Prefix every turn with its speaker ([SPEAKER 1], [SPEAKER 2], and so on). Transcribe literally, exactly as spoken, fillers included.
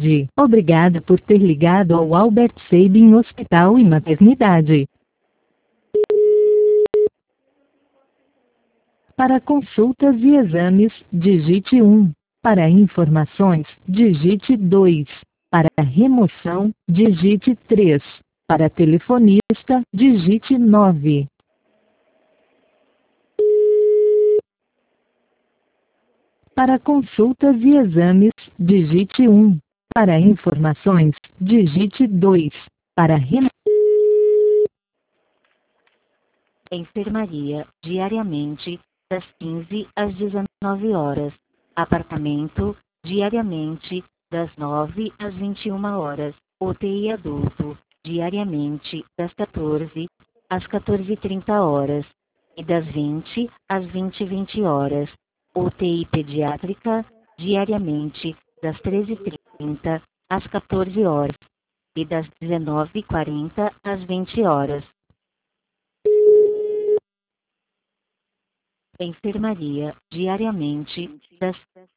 [SPEAKER 1] tarde. Obrigada por ter ligado ao Albert Sabin Hospital e Maternidade. Para consultas e exames, digite um. Para informações, digite dois. Para remoção, digite três. Para telefonista, digite nove. Para consultas e exames, digite um. Para informações, digite dois. Para remoção.
[SPEAKER 2] Enfermaria, diariamente, das quinze às dezenove horas. Apartamento, diariamente, das nove às vinte e uma horas. U T I adulto, diariamente, das quatorze às quatorze e trinta horas. E das vinte às vinte e vinte horas. U T I pediátrica, diariamente, das treze e trinta às quatorze horas. E das dezenove e quarenta às vinte horas. Enfermaria, diariamente, das